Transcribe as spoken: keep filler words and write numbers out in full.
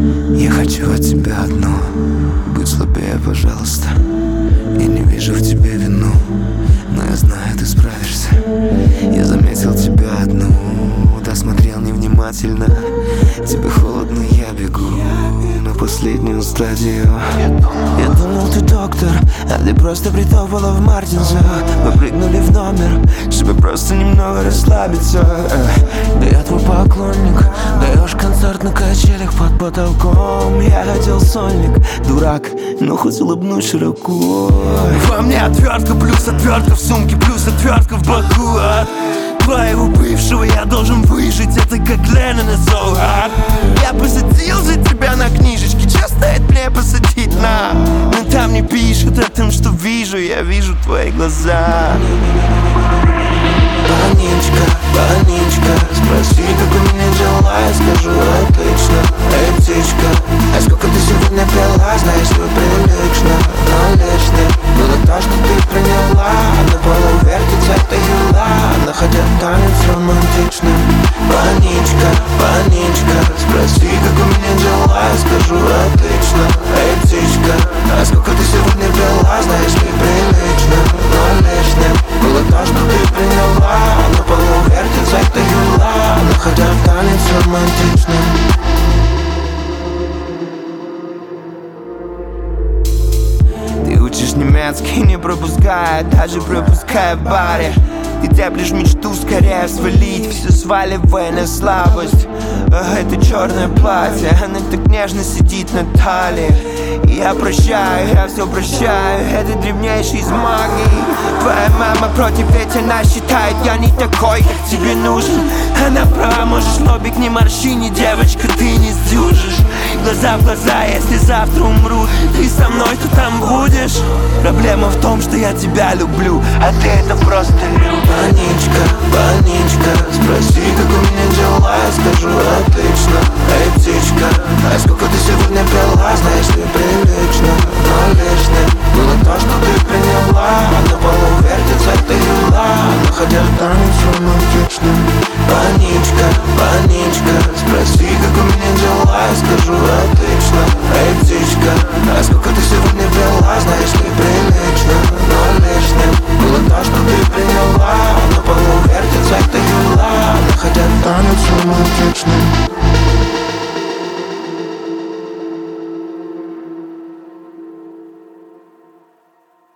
Я хочу от тебя одно: будь слабее, пожалуйста. Я не вижу в тебе вину, но я знаю, ты справишься. Я заметил тебя одну, досмотрел невнимательно. Тебе холодно, я бегу на последнюю стадию. Я думал, ты доктор, а ты просто притопала в мартинсах. Мы прыгнули в номер, чтобы просто немного расслабиться. Да я твой поклонник, даешь концерт на качелях под потолком. Я хотел сольник, дурак, но хоть улыбнусь широко. Во мне отвертка плюс отвертка в сумке плюс отвертка в боку. От твоего бывшего я должен выжить, это как Леннон и So Hard. Я посадил за тебя на книжечке, че стоит мне посадить на? Но там не пишут о том, что вижу, я вижу твои глаза. Паничка, паничка, спроси, как у меня дела, я скажу отлично. Эй, птичка, а сколько ты сегодня пила, знаешь, вы прилично, но лишнее было то, что ты приняла. На полу вертится эта юла, находя танец романтичным. Паничка, паничка, спроси, как у меня дела, я скажу отлично. Эй, птичка, а сколько ты сегодня пила, знаешь, ты прилично, но лишнее было то, что ты приняла. На полу вертится эта юла, находя танец романтичным. Ты учишь немецкий, не пропуская, даже пропуская в баре. Ты теплишь мечту скорее свалить, все сваливая на слабость. Ах, это черное платье, оно так нежно сидит на талии. И я прощаю, я все прощаю, это древнейший из магии. Твоя мама против, ведь она считает, я не такой, как тебе нужен. Она права, можешь лобик не морщини, девочка, ты не сдюжишь. Глаза в глаза, если завтра умру, ты со мной, то там будешь. Проблема в том, что я тебя люблю, а ты это просто любишь. Паничка, паничка, спроси, как у меня дела, я скажу отлично. Эй, птичка, а сколько ты сегодня пила, знаешь, ты прилично, но лишнее было то, что ты